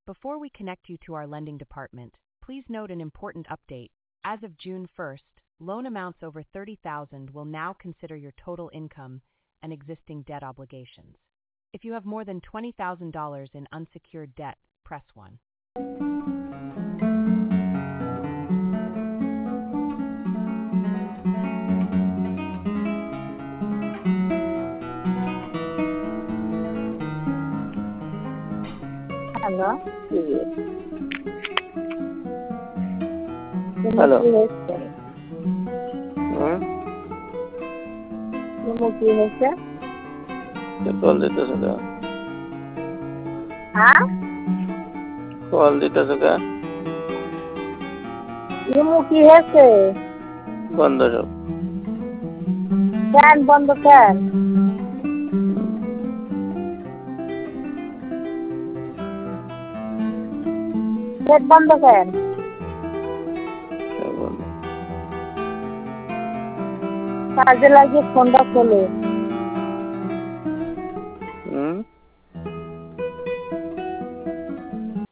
Before we connect you to our lending department, please note an important update. As of June 1st, loan amounts over $30,000 will now consider your total income and existing debt obligations. If you have more than $20,000 in unsecured debt, press 1. Hello hello কি হয়েছে? কি হয়েছে? Call দিতেছে কা? হ্যাঁ call দিতেছে কা? কি হয়েছে? বন্ধ সব। ফ্যান বন্ধ কেন? গেট বন্ধ কেন? সব বন্ধ। কাজে লাগিয়ে ফোনটা খোলো।